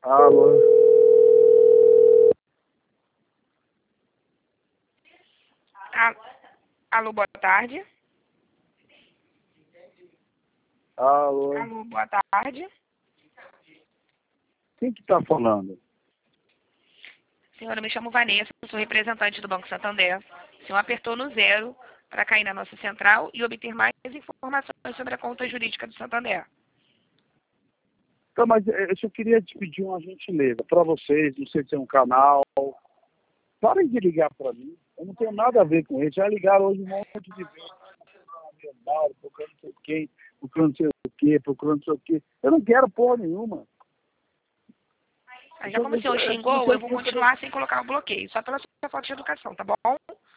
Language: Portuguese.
Alô? Alô, boa tarde. Alô? Alô, boa tarde. Quem que tá falando? Senhora, eu me chamo Vanessa, eu sou representante do Banco Santander. O senhor apertou no 0 para cair na nossa central e obter mais informações sobre a conta jurídica do Santander. Então, mas eu só queria te pedir uma gentileza para vocês, não sei se é um canal. Parem de ligar para mim. Eu não tenho nada a ver com isso. Já ligaram hoje um monte de vezes. Procurando não sei quem, procurando não sei o quê, procurando não sei o quê. Eu não quero porra nenhuma. Mas já como o senhor xingou, eu vou continuar sem colocar o bloqueio, só pela sua falta de educação, tá bom?